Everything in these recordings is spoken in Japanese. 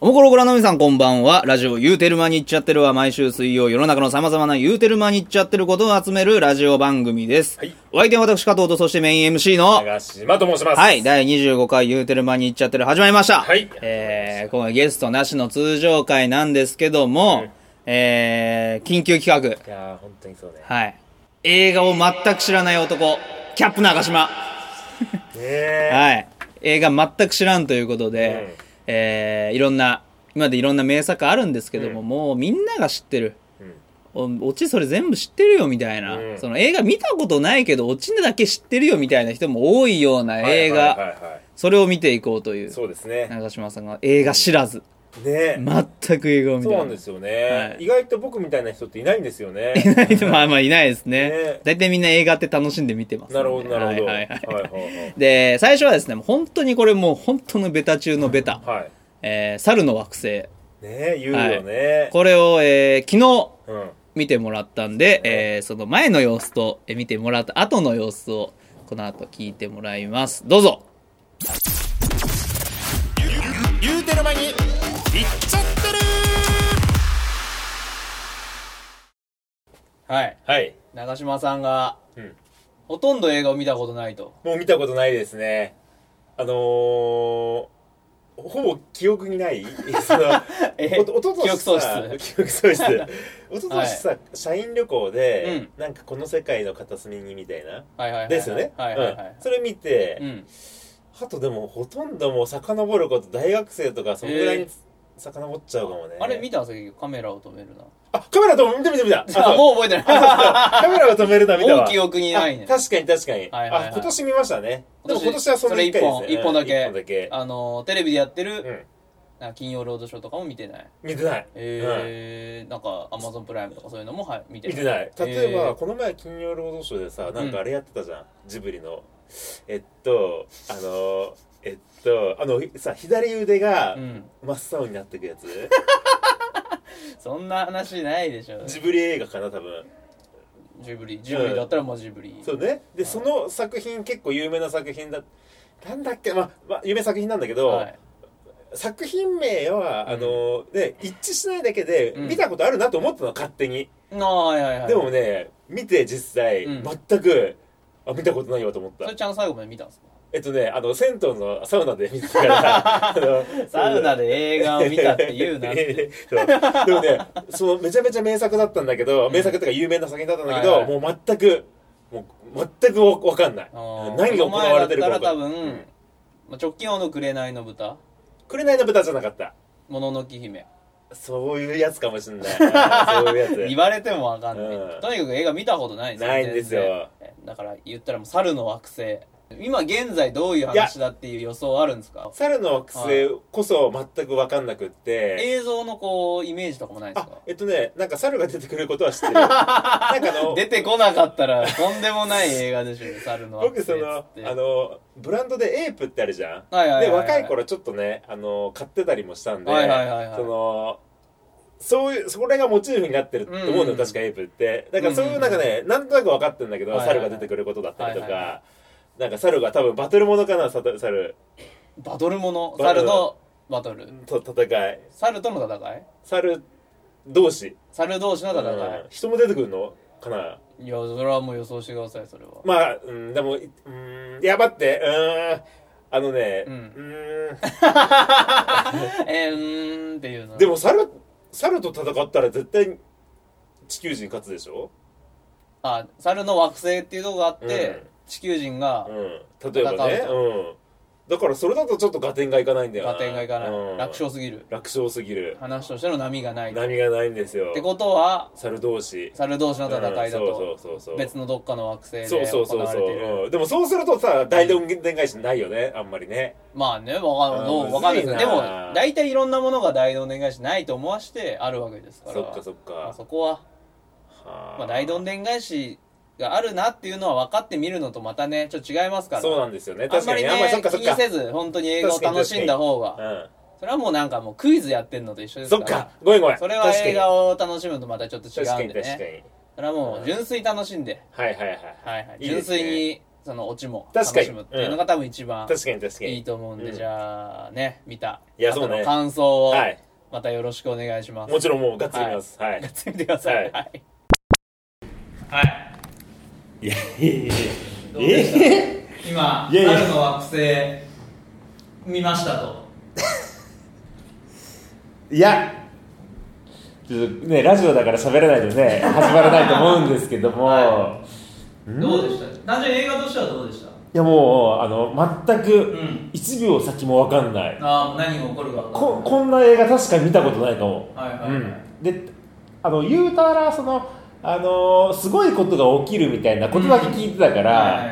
おもころご覧の皆さんこんばんは。ラジオ言うてる間に言っちゃってるは毎週水曜世の中の様々な言うてる間に言っちゃってることを集めるラジオ番組です。はい、お相手は私加藤とそしてメイン MC の長島と申します。 はい、第25回言うてる間に言っちゃってる始まりました。 はい。 今回ゲストなしの通常回なんですけども、緊急企画。 いやー本当にそうね。 はい。映画を全く知らない男、キャップ長島。はい。映画全く知らんということで、いろんな今までいろんな名作あるんですけども、もうみんなが知ってる、オチそれ全部知ってるよみたいな、その映画見たことないけどオチだけ知ってるよみたいな人も多いような映画、それを見ていこうという。 そうですね。 長嶋さんが映画知らず、 ね、 全く映画を見てない。 そうなんですよね、意外と僕みたいな人っていないんですよね。 いないとまあまあいないですね。大体みんな映画って楽しんで見てます、ね。 なるほどなるほど。 で最初はですね、本当にこれもう本当のベタ中のベタ、猿の惑星ね、 言うよね、 これを、昨日、見てもらったんで、その前の様子と、見てもらった後の様子をこの後聞いてもらいます。どうぞ。 言うてる間に言っちゃってる。 はい、長嶋さんが、ほとんど映画を見たことないと。 もう見たことないですね。ほぼ記憶にないおととしさ、記憶喪失おととしさ、社員旅行で、なんかこの世界の片隅にみたいなですよね。それ見て、あとでもほとんどもう遡ること、大学生とかそのぐらいに遡っちゃうかもね。 あれ見たんですか？カメラを止めるな。 あ、カメラ見たもう覚えてない。 カメラを止めるな見たわ。 もう記憶にないね。 確かに今年見ましたね。でも今年はその1回ですね。 一本だけテレビでやってる金曜ロードショーとかも見てない。 見てない。 なんかアマゾンプライムとかそういうのも見てない。例えばこの前金曜ロードショーでさ、なんかあれやってたじゃん、ジブリのさ、左腕が真っ青になってくやつ。 そんな話ないでしょ。 ジブリ映画かな多分。 ジブリだったらもうジブリ。 そうね。でその作品結構有名な作品だ。なんだっけ、有名な作品なんだけど、作品名は一致しないだけで見たことあるなと思ったの、勝手に。でもね、見て実際全く見たことないわと思った。 それちゃん最後まで見たんですか？ 銭湯のサウナで見てたからサウナで映画を見たって言うなってでもね、めちゃめちゃ名作だったんだけど、名作っていうか有名な作品だったんだけど、もう全く分かんない。何が行われてるか分かんない。多分直近の紅の豚じゃなかった。 もののけ姫、 そういうやつかもしんない。そういうやつ言われても分かんない。とにかく映画見たことないんですよ。 ないんですよ。 だから言ったらもう猿の惑星、今現在どういう話だっていう予想あるんですか？ 猿の惑星こそ全く分かんなくって、 映像のイメージとかもないですか？ なんか猿が出てくることは知ってる。なんか出てこなかったらとんでもない映画でしょ。猿の惑星。 僕ブランドでエープってあるじゃん。で若い頃ちょっとね買ってたりもしたんで、それがモチーフになってると思うのよ、確かエープって。だからそういうなんかね、なんとなく分かってるんだけど、猿が出てくることだったりとか、なんか猿が多分バトルものかな、猿。 バトルもの？猿のバトル？ 戦い。 猿との戦い？ 猿同士の戦い。 人も出てくるのかな？ いや、それはもう予想してください、それは。 でも、待って、 っていうの。 でも猿と戦ったら絶対地球人勝つでしょ？ 猿の惑星っていうとこがあって、地球人が例えばね、だからそれだとちょっと合点がいかないんだよな。 合点がいかない、楽勝すぎる話としての波がないんですよ。 ってことは猿同士の戦いだと、別のどっかの惑星で行われてる。 でもそうするとさ、大どんでん返しないよね、あんまりね。 まあね、わかんないです。でも大体いろんなものが大どんでん返しないと思わしてあるわけですから、 そっか、 そこは大どんでん返しがあるなっていうのは分かってみるのとまたねちょっと違いますから。 そうなんですよね。 あんまりね気にせず本当に映画を楽しんだ方が、それはもうなんかもうクイズやってんのと一緒ですから。 そっか、ごめんそれは映画を楽しむとまたちょっと違うんでね。それはもう純粋に楽しんで、純粋にそのオチも楽しむっていうのが多分一番いいと思うんで、じゃあね、見た後の感想をまたよろしくお願いします。 もちろんもうガッツリ見ます。 ガッツリ見てください。はい。 いやどうでした今、猿の惑星見ましたと。 いやちょっとね、ラジオだから喋らないとね始まらないと思うんですけども、 どうでした？単純に映画としてはどうでした？いやもう全く1秒先も分かんない、 何が起こるかこんな映画確かに見たことないかも。で言うたらそのすごいことが起きるみたいなことだけ聞いてたから、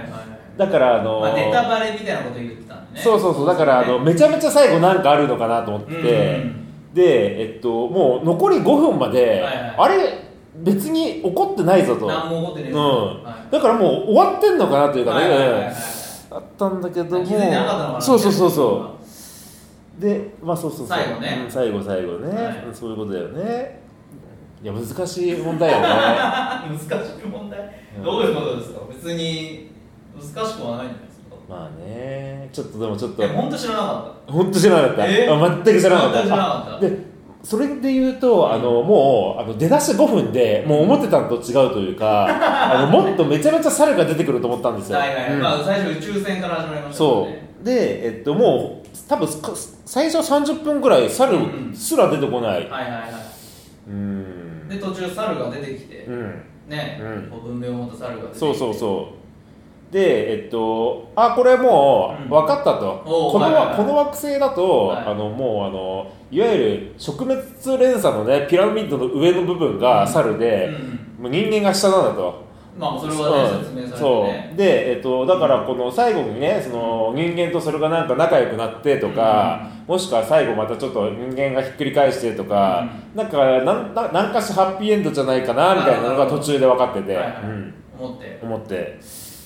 だからネタバレみたいなこと言ってたんでね。 そうだからめちゃめちゃ最後なんかあるのかなと思ってて、でもう残り5分まで、あれ別に怒ってないぞと、 何も怒ってない、 だからもう終わってんのかなというかね、あったんだけども、 気づいてなかったのかな。 そうで最後ね、そういうことだよね。いや難しい問題よね。 難しい問題、どういうことですか？別に難しくはないんじゃないですか。 まあね、ちょっと本当知らなかった。 本当知らなかった。全く知らなかった。でそれで言うともう出だし5分でもう思ってたのと違うというかもっとめちゃめちゃ猿が出てくると思ったんですよ。 最初宇宙船から始まりましたね。 そうでもう多分最初30分ぐらい猿すら出てこない。 で途中猿が出てきて、文明を持った猿が出てきて、 そうでこれもう分かったと、この惑星だと、もういわゆる植物連鎖のねピラミッドの上の部分が猿で、もう人間が下なんだと。 それはね、説明されてね。 そうで、だからこの最後にねその人間とそれがなんか仲良くなってとか、もしくは最後またちょっと人間がひっくり返してとか、なんか何かしらハッピーエンドじゃないかなみたいなのが途中で分かってて、思って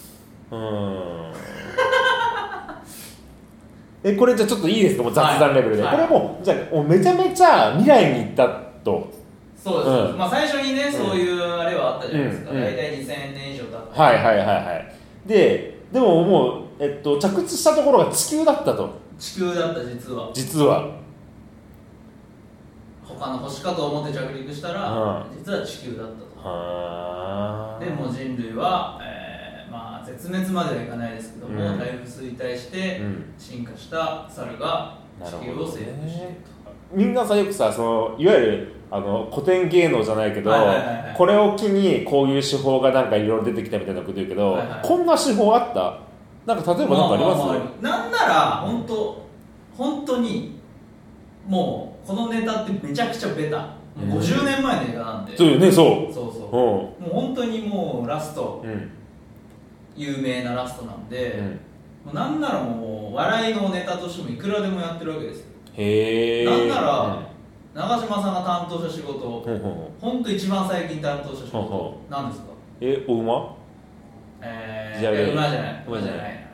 これじゃちょっといいですか、もう雑談レベルで、これもじゃあめちゃめちゃ未来に行ったと。 そうです、最初にね、そういうあれはあったじゃないですか、大体2000年以上経って、 でももう、着地したところが地球だったと。 地球だった、実は他の星かと思って着陸したら、実は地球だったと。でもう人類は、絶滅まではいかないですけども、大不衰退して進化した猿が地球を征服していると。 みんなさよくさいわゆる古典芸能じゃないけど、これを機にこういう手法がなんかいろいろ出てきたみたいなこと言うけど、こんな手法あった？なんか例えば何かあります？ なんなら本当にもうこのネタってめちゃくちゃベタ、50年前の映画なんで。 そうよね。 もう本当にもうラスト、有名なラストなんで、もうなんならもう笑いのネタとしてもいくらでもやってるわけですよ。なんなら、長嶋さんが担当した仕事、本当一番最近担当した仕事、何ですか？ お馬？ 馬じゃない。でも長嶋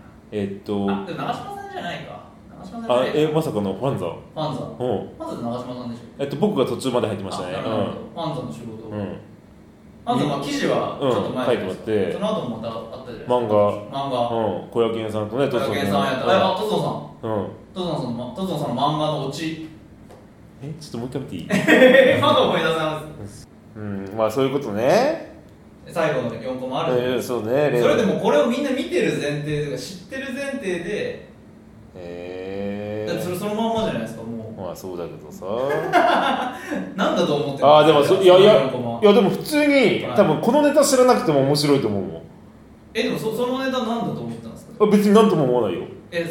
さんじゃないか。 まさかのファンザで長嶋さんでしょ。 僕が途中まで入ってましたね。 ファンザの仕事。ファンザ記事はちょっと前に書いてもらって、その後もまたあったじゃないですか。漫画。小屋健さんとね、 トゾノさん。トゾノさんの漫画のオチ。 ちょっともう一回見ていい？ まだ思い出せます。 そういうことね。 最後の4個もあるじゃないですか。それでもこれをみんな見てる前提とか知ってる前提で、だってそのまんまじゃないですか、もう。 そうだけどさ。 なんだと思ってますか？ いやでも普通に、多分このネタ知らなくても面白いと思うもん。 でもそのネタなんだと思ったんですか？ 別に何とも思わないよ。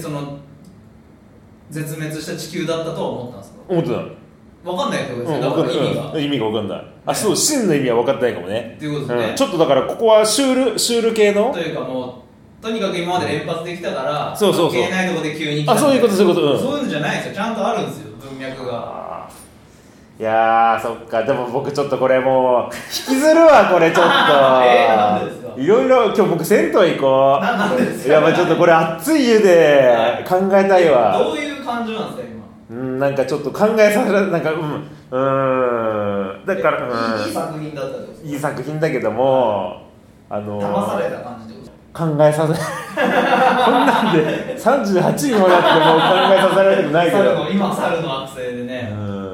絶滅した地球だったとは思ったんですか？ 思ってない。 分かんないってことですよ。だから意味が分かんない。そう、真の意味は分かってないかもね。 っていうことですね。 ちょっとだからここはシュール系のというかもうとにかく今まで連発できたから、 関係ないところで急に来た。 そういうこと。そういうのじゃないですよ。ちゃんとあるんですよ、文脈が。 いやそっか。でも僕ちょっとこれもう引きずるわ、これちょっと。 なんでですか？ いろいろ今日僕銭湯行こう。 なんでですか？ いやちょっとこれ熱い湯で考えたいわ。 どういう感情なんですか今？ なんかちょっと考えさせられなんかだからいい作品だったんですか？ いい作品だけども騙された感じで。 考えさせこんなんで38にもなってもう考えさせられてもないけど今猿の惑星でね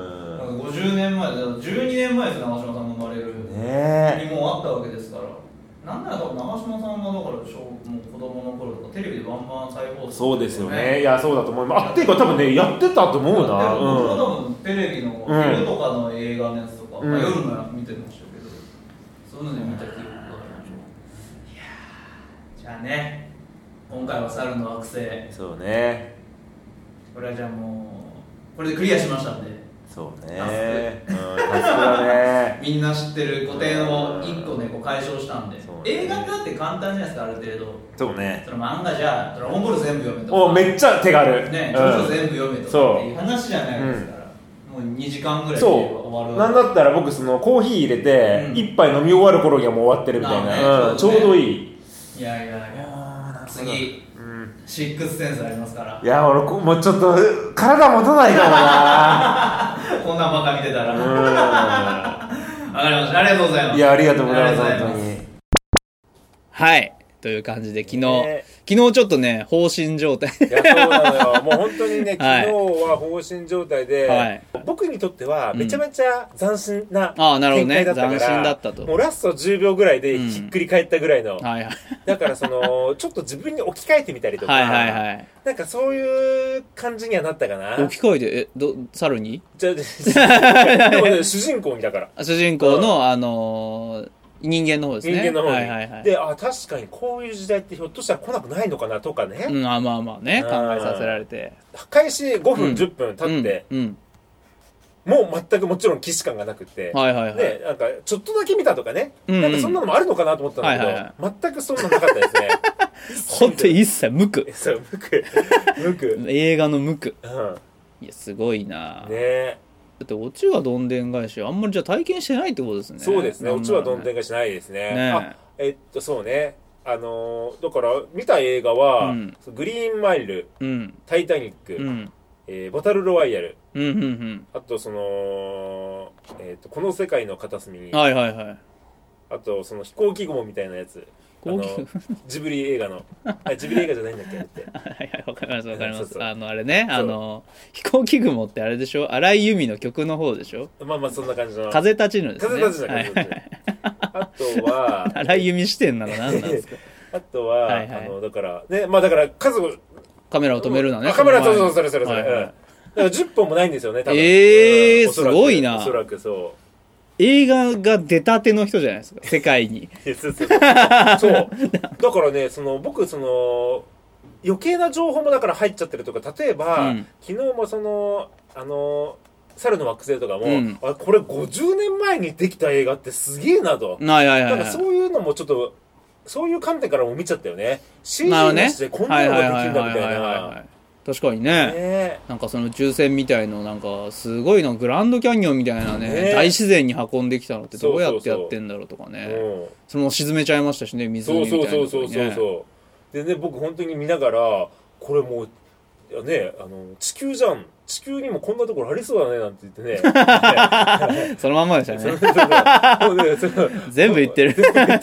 50年前12年前です長嶋さんが生まれるにもうあったわけですからなんなら多分長嶋さんがだからもう子供の頃とかテレビでバンバン再放送そうですよねいやそうだと思いますっていうか多分ねやってたと思うな僕は多分テレビの昼とかの映画のやつとか、夜のやつ見てましたけどそういうので見た記憶があるんでいやじゃあね今回は猿の惑星そうねこれはじゃあもうこれでクリアしましたんでそうねタスクだねみんな知ってる古典を1個ねこう解消したんで、映画ってだって簡単じゃないですかある程度そうねその漫画じゃドラゴンボール全部読めとかめっちゃ手軽ねジョジョ全部読めとかっていう話じゃないですから、もう2時間ぐらいで終わるなんだったら僕そのコーヒー入れて1杯飲み終わる頃にはもう終わってるみたいな、ちょうどいいいや次シックスセンスありますからいや俺もうちょっと体持たないかもなこんなんばっか見てたらわかりましたありがとうございますいやありがとうございます本当にはいという感じで昨日ちょっとね放心状態いやそうなのよもう本当にね昨日は放心状態で、僕にとってはめちゃめちゃ斬新な展開だったから、 斬新だったともうラスト10秒ぐらいでひっくり返ったぐらいの、だからそのちょっと自分に置き換えてみたりとかなんかそういう感じにはなったかな置き換えて猿にでもね主人公にだから主人公の人間の方ですね人間の方に、で確かにこういう時代ってひょっとしたら来なくないのかなとかね、 まあね考えさせられて開始5分、10分経って、もう全くもちろん既視感がなくて、ね、なんかちょっとだけ見たとかね、なんかそんなのもあるのかなと思ったんだけど、全くそんなのなかったですね本当に一切無垢そう無垢映画の無垢、いやすごいなねだってオチはどんでん返しあんまりじゃあ体験してないってことですねそうですねオチはどんでん返しないですねそうねだから見た映画は、グリーンマイル、タイタニック、バトルロワイヤル、あとその、この世界の片隅に、あとその飛行機雲みたいなやつジブリ映画のジブリ映画じゃないんだっけってわかりますわかりますあれね飛行機雲ってあれでしょ荒井由実の曲の方でしょまあそんな感じの風立ちぬですね風立ちぬあとは荒井由実視点なの何なんですかあとはだからねだからカメラを止めるのねカメラそれだから10本もないんですよね多分すごいなおそらくそう映画が出たての人じゃないですか世界にそうだからね僕余計な情報もだから入っちゃってるとか例えば、昨日も猿の惑星とかも、これ50年前にできた映画ってすげえなとなんかそういうのもちょっとそういう観点からも見ちゃったよね CG なしでこんなのができるんだみたいな確かにねなんかその宇宙船みたいのなんかすごいのグランドキャニオンみたいなね大自然に運んできたのってどうやってやってんだろうとかねその沈めちゃいましたしね湖みたいなそうでね僕本当に見ながらこれもうね地球じゃん地球にもこんなところありそうだねなんて言ってねそのまんまでしたね全部言ってる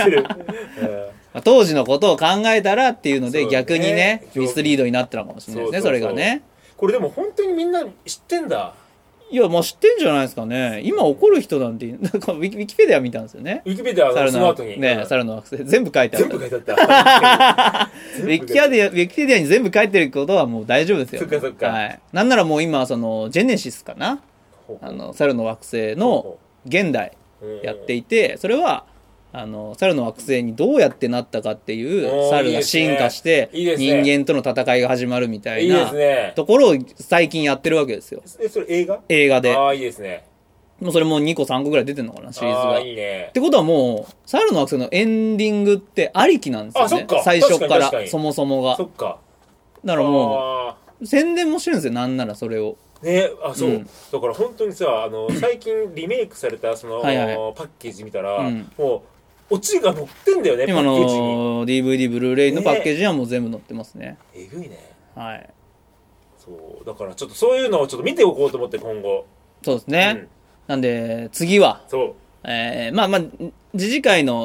当時のことを考えたらっていうので逆にねミスリードになったのかもしれないですねそれがねこれでも本当にみんな知ってんだいや知ってんじゃないですかね今怒る人なんてウィキペディア見たんですよねウィキペディアその後に猿の惑星全部書いてあったウィキペディアに全部書いてることはもう大丈夫ですよそっかなんならもう今ジェネシスかな猿の惑星の現代やっていてそれは猿の惑星にどうやってなったかっていう猿が進化して人間との戦いが始まるみたいなところを最近やってるわけですよそれ映画でいいですねもうそれも2個3個ぐらい出てるのかなシリーズがいいねってことはもう猿の惑星のエンディングってありきなんですよね最初からそもそもがそっかだからもう宣伝もしてるんですよなんならそれをねそうだから本当にさ最近リメイクされたそのパッケージ見たらもうオチが載ってんだよね今の DVD ブルーレイのパッケージにはもう全部載ってますねえぐいねそうだからちょっとそういうのをちょっと見ておこうと思って今後そうですねなんで次はそう次次回の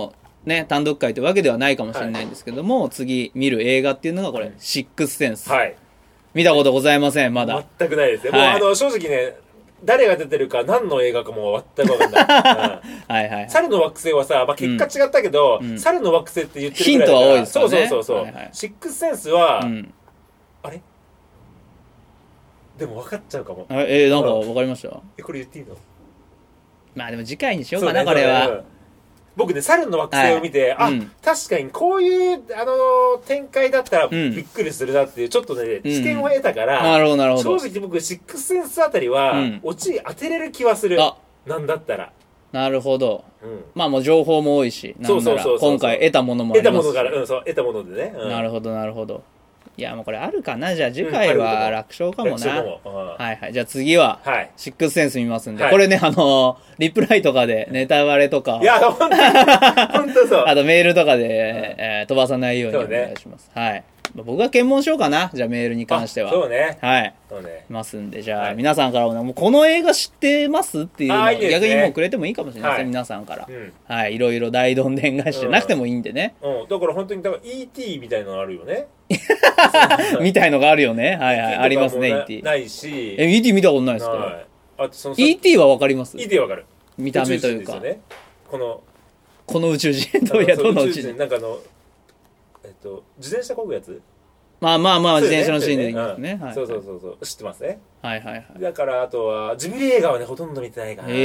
ね、単独会というわけではないかもしれないんですけども、次見る映画っていうのがこれ、シックスセンス。 はい。 見たことございません、まだ。 全くないですね。もう正直ね、誰が出てるか何の映画かも全く分かんない。 はいはい。 猿の惑星はさ、結果違ったけど、猿の惑星って言ってるぐらいヒントは多いですよね。 そう。シックスセンスは、あれでも分かっちゃうかも。 なんか分かりました？ これ言っていいの？ まあでも次回にしようかな、これは。 僕ね、猿の惑星を見て、確かにこういう展開だったらびっくりするなっていうちょっとね知見を得たから、 なるほどなるほど。 正直僕シックスセンスあたりはオチ当てれる気はする。なんだったら。 なるほど。まあもう情報も多いし、 そう今回得たものもありますし。 得たものから、得たものでね。 なるほどなるほど。いやもうこれあるかな。じゃあ次回は楽勝かもな。はいはい。じゃあ次はシックスセンス見ますんで、これねリプライとかでネタバレとか、 いや本当そう。 あとメールとかで飛ばさないようにお願いします。はい。僕が検問しようかな。じゃあメールに関しては。 そうね。 はい。そうね。ますんで、じゃあ皆さんからももうこの映画知ってますっていうのを逆にもうくれてもいいかもしれないですね。皆さんから。はい。いろいろ大どんでん返しじゃなくてもいいんでね。 だから本当にだから ET みたいなのあるよね。 みたいのがあるよね。はいはい。ありますね、ET。 ないし。 ET 見たことないですか？ET はわかります？ ET わかる。 見た目というか。 この宇宙人どの宇宙人？ なんか自転車漕ぐやつ？ まあ自転車のシーンでいいですね。 そう知ってますね。 はいはいはい。 だからあとはジブリ映画はねほとんど見てないかな。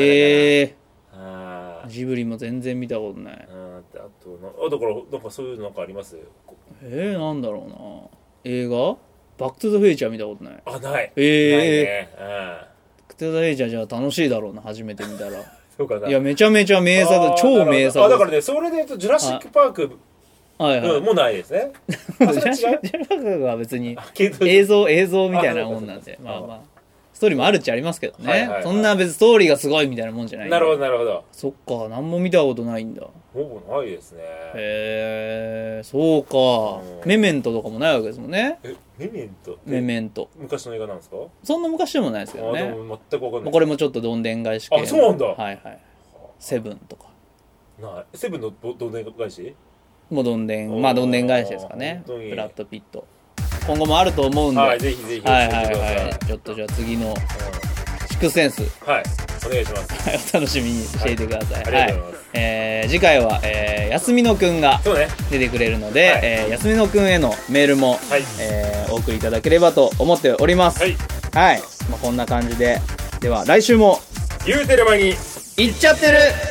ジブリも全然見たことない。 だからなんかそういうのなんかあります？ なんだろうな。映画？バックトゥザフューチャー見たことない。 ない。 バックトゥザフューチャーじゃあ楽しいだろうな、初めて見たら。 そうかな。 いやめちゃめちゃ名作、超名作。 だからねそれで言うとジュラシックパークもうないですね。 ジュラシックパークは別に映像みたいなもんなんで、まあストーリーもあるっちゃありますけどね。そんな別にストーリーがすごいみたいなもんじゃない。 なるほどなるほど。 そっか、何も見たことないんだ。 ほぼないですね。 そうか。メメントとかもないわけですもんね。メメント昔の映画なんですか？ そんな昔でもないですけどね。 でも全くわかんない。 これもちょっとどんでん返し系。 そうなんだ。 はいはい。セブンとか。 セブンのどんでん返し？ もうどんでん返しですかね。ブラッド・ピット。今後もあると思うんで。 ぜひぜひ。 ちょっとじゃあ次のシックスセンス。 お願いします。 お楽しみにしていてください。 ありがとうございます。 次回は休みのくんが出てくれるので、休みのくんへのメールもお送りいただければと思っております。はい。こんな感じで、では来週も言うてる間に行っちゃってる。